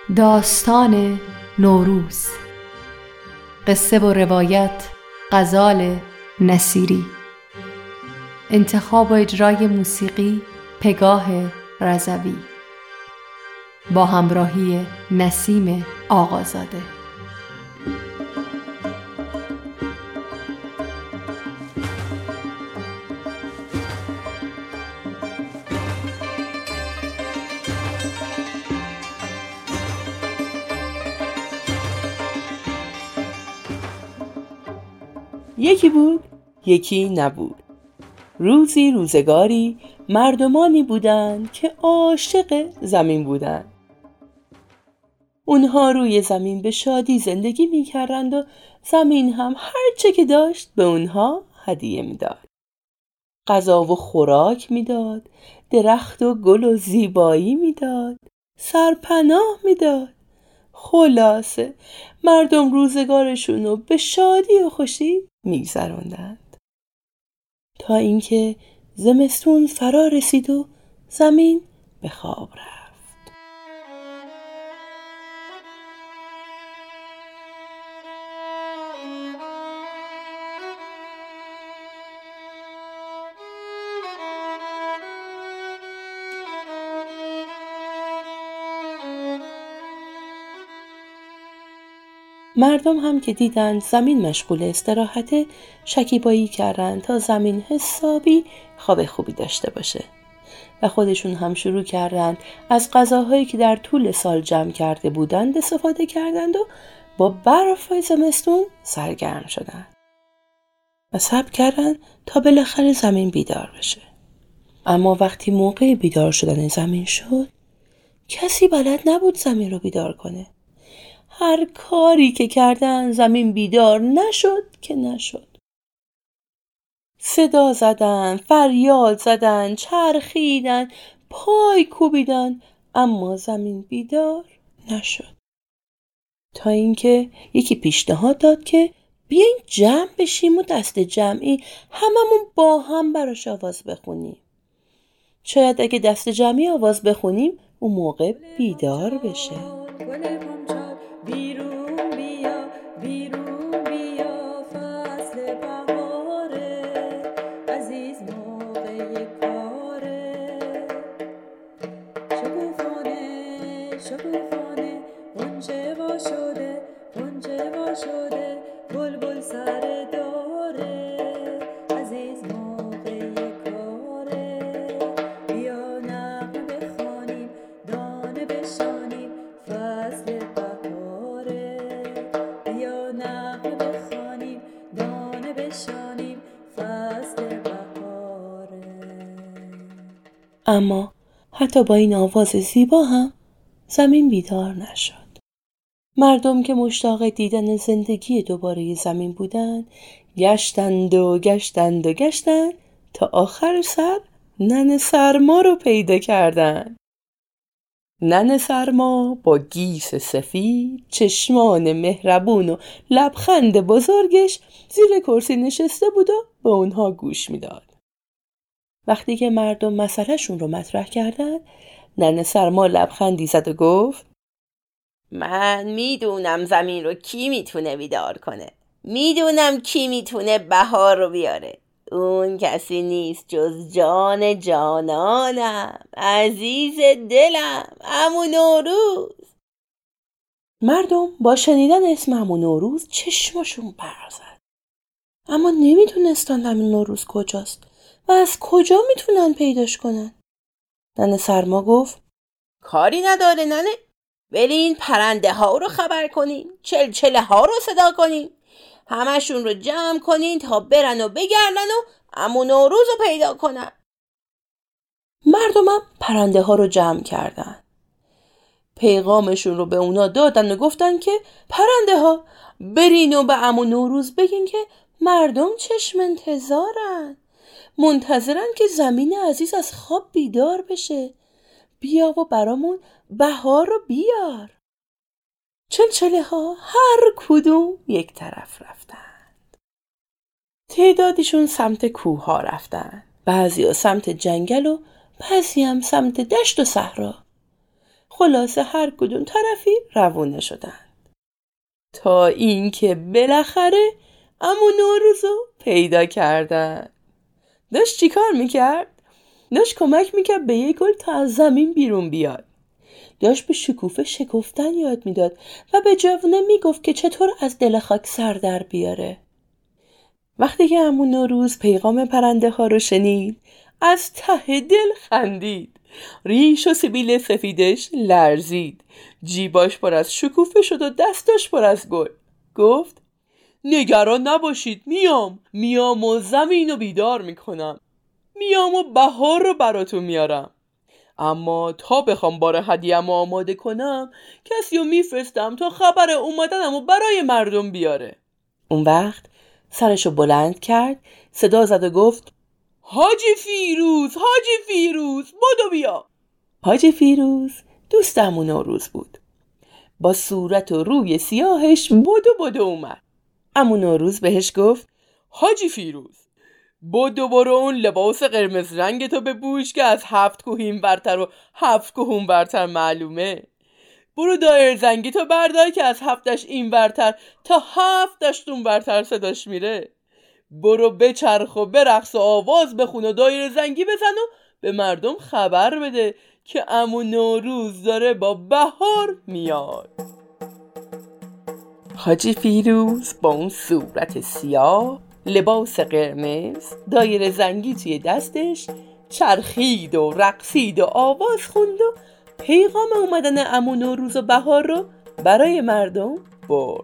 داستان نوروز، قصه و روایت غزال نصیری، انتخاب و اجرای موسیقی پگاه رضوی با همراهی نسیم آقازاده. یکی بود یکی نبود. روزی روزگاری مردمانی بودند که عاشق زمین بودند. اونها روی زمین به شادی زندگی می‌کردند و زمین هم هر چه که داشت به اونها هدیه میداد. غذا و خوراک میداد، درخت و گل و زیبایی میداد، سرپناه میداد. خلاصه مردم روزگارشون رو به شادی و خوشی میگذراندند تا اینکه زمستون فرا رسید و زمین به خواب رفت. مردم هم که دیدند زمین مشغول استراحت، شکیبایی کردند تا زمین حسابی خواب خوبی داشته باشه و خودشون هم شروع کردند از غذاهایی که در طول سال جمع کرده بودند استفاده کردند و با برف زمستون سرگرم شدند و صبر کردند تا بالاخره زمین بیدار بشه. اما وقتی موقع بیدار شدن زمین شد، کسی بلد نبود زمین رو بیدار کنه. هر کاری که کردن زمین بیدار نشد که نشد. صدا زدن، فریاد زدن، چرخیدن، پای کوبیدن، اما زمین بیدار نشد. تا اینکه یکی پیشنهاد داد که بیاین جمع بشیم و دست جمعی هممون با هم براش آواز بخونیم. شاید اگه دست جمعی آواز بخونیم اون موقع بیدار بشه. بیرون بیا بیرون بیا، فصل بهاره، عزیز موقع کاره. شکوفانه شکوفانه غنچه وا شده، غنچه وا شده، بلبل سر داره، عزیز موقع کاره. بیا نغمه بخوانیم، دانه بشانیم، فصل اما حتی با این آواز زیبا هم زمین بیدار نشد. مردم که مشتاق دیدن زندگی دوباره زمین بودند، گشتند و گشتند و گشتند تا آخر سر ننه سرما رو پیدا کردند. ننه سرما با گیس سفید، چشمان مهربون و لبخند بزرگش زیر کرسی نشسته بود و به اونها گوش میداد. وقتی که مردم مسئله‌شون رو مطرح کردن، ننه سرما لبخندی زد و گفت: من میدونم زمین رو کی میتونه بیدار کنه. میدونم کی میتونه بهار رو بیاره. اون کسی نیست جز جان جانانم، عزیز دلم، عمو نوروز. مردم با شنیدن اسم عمو نوروز چشمشون برق زد، اما نمیدونستن عمو نوروز کجاست و از کجا میتونن پیداش کنن. ننه سرما گفت: کاری نداره ننه، برین پرنده ها رو خبر کنین، چلچله ها رو صدا کنین، همشون رو جمع کنین تا برن و بگردن و عمو نوروز رو پیدا کنن. مردمم پرنده ها رو جمع کردن، پیغامشون رو به اونا دادن و گفتن که پرنده ها برین و به عمو نوروز بگین که مردم چشم انتظارن، منتظرن که زمین عزیز از خواب بیدار بشه. بیا و برامون بهار رو بیار. چلچله ها هر کدوم یک طرف رفتند. تعدادشون سمت کوه ها رفتند، بعضی ها سمت جنگل و بعضی هم سمت دشت و صحرا. خلاصه هر کدوم طرفی روونه شدند، تا اینکه بالاخره عمو نوروزو پیدا کردن. داشت چی کار میکرد؟ داشت کمک میکرد به یک گل تا از زمین بیرون بیاد. داشت به شکوفه شکفتن یاد میداد و به جوونه میگفت که چطور از دل خاک سر در بیاره. وقتی که عمو نوروز پیغام پرنده ها رو شنید، از ته دل خندید. ریش و سبیل سفیدش لرزید. جیباش پر از شکوفه شد و دستاش پر از گل. گفت نگران نباشید، میام و زمین رو بیدار میکنم. میام و بهار رو براتون میارم. اما تا بخوام بار هدیه‌ام آماده کنم، کسی رو میفرستم تا خبر اومدنم رو برای مردم بیاره. اون وقت سرشو بلند کرد، صدا زد و گفت حاجی فیروز بدو بیا. حاجی فیروز دوست عمو نوروز بود. با صورت و روی سیاهش بدو اومد. عمو نوروز بهش گفت حاجی فیروز، برو اون لباس قرمز رنگتو بپوش که از 7 کوه این برتر و 7 کوه اون برتر معلومه. برو دایر زنگیتو بردار که از 7 این برتر تا 7 اون برتر صداش میره. برو بچرخ و برقص و آواز بخون و دایر زنگی بزن و به مردم خبر بده که عمو نوروز داره با بهار میاد. حاجی فیروز با اون صورت سیاه، لباس قرمز، دایر زنگی توی دستش، چرخید و رقصید و آواز خوند و پیغام اومدن عمو نوروز و بهار رو برای مردم برد.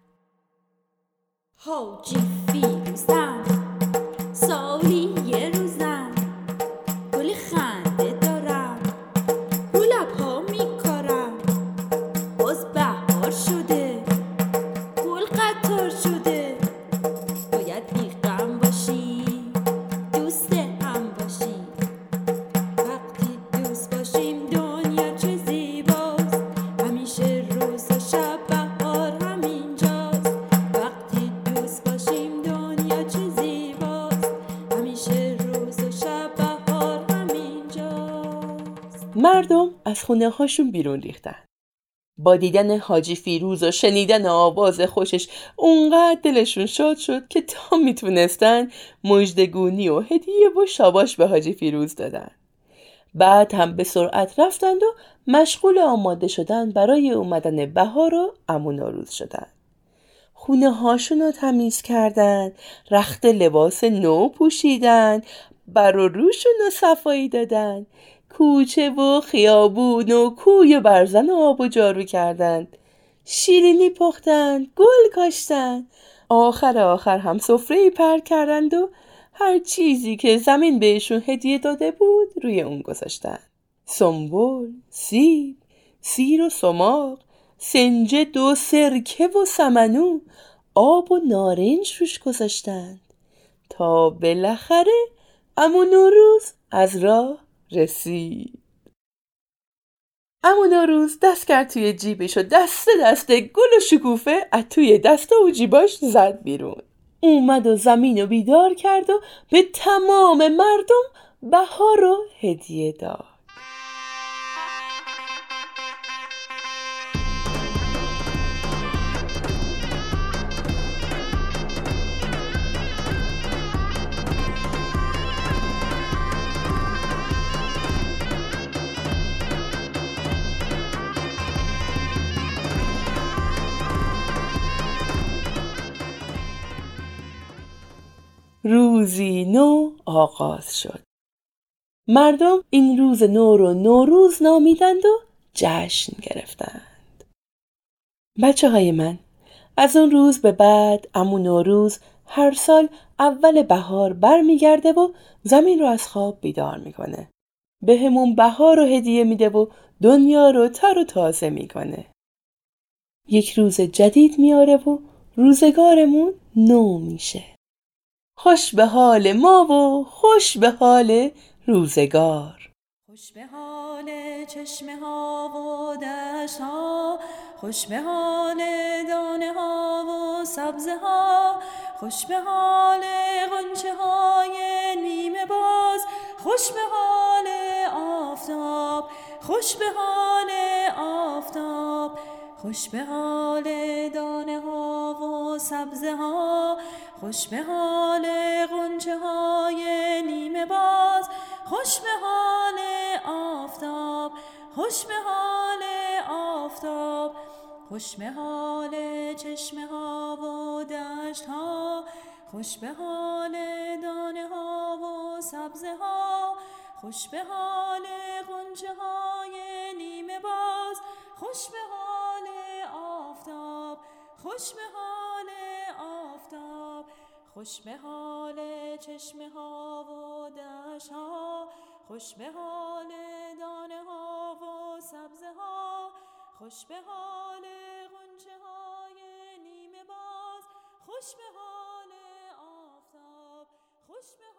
حاجی فیروزم، سالی یه روزم، گل خنده دارم، رو لب‌ها میکارم، باز بهار شده، گل قطار شده، باید بی‌غم باشی، دوست هم باشی. وقتی دوست باشیم دنیا چه زیباست، همیشه روز و شب بهار همینجاست. وقتی دوست باشیم دنیا چه زیباست، همیشه روز و شب بهار همینجاست. مردم از خونه هاشون بیرون ریختن. با دیدن حاجی فیروز و شنیدن آواز خوشش اونقدر دلشون شاد شد که تا میتونستن مژدگونی و هدیه و شاباش به حاجی فیروز دادن. بعد هم به سرعت رفتند و مشغول آماده شدن برای اومدن بهار و عمو نوروز شدن. خونه هاشون رو تمیز کردن، رخت لباس نو پوشیدن، بر و روشون رو صفایی دادن، کوچه و خیابون و کوی و برزن و آب و جارو کردند، شیرینی پختند، گل کاشتند، آخر هم سفره‌ای پر کردند و هر چیزی که زمین بهشون هدیه داده بود روی اون گذاشتن. سنبل، سیب، سیر و سماق، سنجد و سرکه و سمنو، آب و نارنج روش گذاشتند تا بالاخره عمو نوروز از راه رسید. عمو نوروز دست کرد توی جیبش و دسته گل و شکوفه از توی دست و جیباش زد بیرون. اومد و زمین رو بیدار کرد و به تمام مردم بهار رو هدیه داد. روزی نو آغاز شد. مردم این روز نو رو نوروز نامیدند و جشن گرفتند. بچه های من، از اون روز به بعد عمو نوروز هر سال اول بهار بر میگرده و زمین رو از خواب بیدار میکنه. به همون بهار رو هدیه میده و دنیا رو تر و تازه میکنه. یک روز جدید میاره و روزگارمون نو میشه. خوش به حال ما و خوش به حال روزگار. خوش به حال چشمه ها و دشت ها، خوش به حال دانه ها و سبزه ها، خوش به حال غنچه های نیمه باز، خوش به حال آفتاب، خوش به حال آفتاب، خوش به حال دانه ها و سبزه ها، خوش به حال غنچه های نیمه باز، خوش به حال آفتاب، خوش به حال آفتاب، خوش به حال چشمه ها و دشت ها، خوش به حال دانه ها و سبزه ها، خوش به حال غنچه های نیمه باز، خوش به حال آفتاب، خوش به حال آفتاب، خوش به حال چشمه ها و دشت ها، خوش به حال دانه ها و سبزه ها، خوش به حال غنچه های نیمه باز، خوش به حال آفتاب، خوش به